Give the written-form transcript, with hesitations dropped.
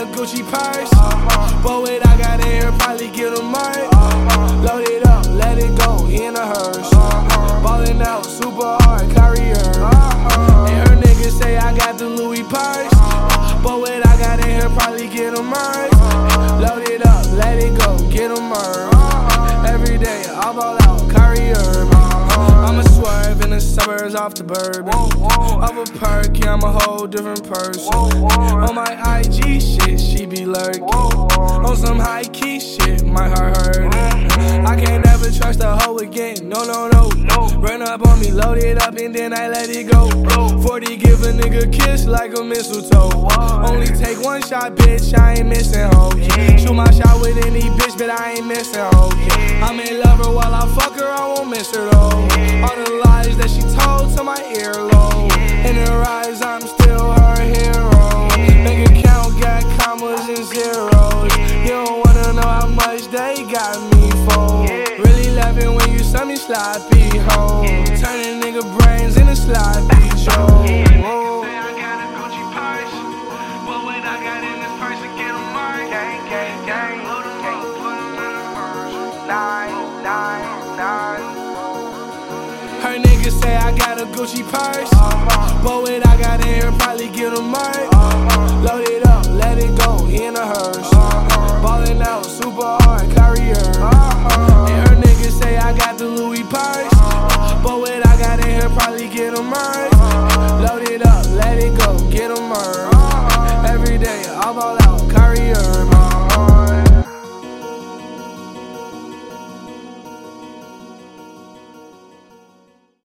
a Gucci purse. But what I got in here probably get a murk. Load it up, let it go in a hearse. Ballin' out super hard, carrier. And her niggas say I got the Louis purse. But what I got in here probably get a murk. Load it up, let it go, get a murk. Every day I ball out, carrier. I'ma swerve in the suburbs off the bourbon. Off a perk, yeah, I'm a whole different person. On my IG shit, she be lurking. On some high key shit, my heart hurting. I can't ever trust a hoe again, no, no, no. Run up on me, load it up, and then I let it go. 40, give a nigga a kiss like a mistletoe. Only take one shot, bitch, I ain't missing hoes. Shoot my shot with any bitch, but I ain't missing hoes. I'm in love her while I fuck her, I won't miss her though. All the lies that she told to my earlobe. In her eyes, I'm still her hero. Bank account got commas and zeros. You don't wanna know how much they got me for. Really love it when you saw me sloppy hoe. Turning nigga brains into sloppy Joe. I got a Gucci purse, but what I got in this purse to get a mark. Gang, gang, gang, load 'em up, put 'em in the purse. 9, 9, 9. Her niggas say I got a Gucci purse, but what I got in here probably get a murk. Load it up, let it go in a hearse. Ballin' out super hard, carrier. And her niggas say I got the Louis purse, but what I got in here probably get a murk. Load it up, let it go, get a murk.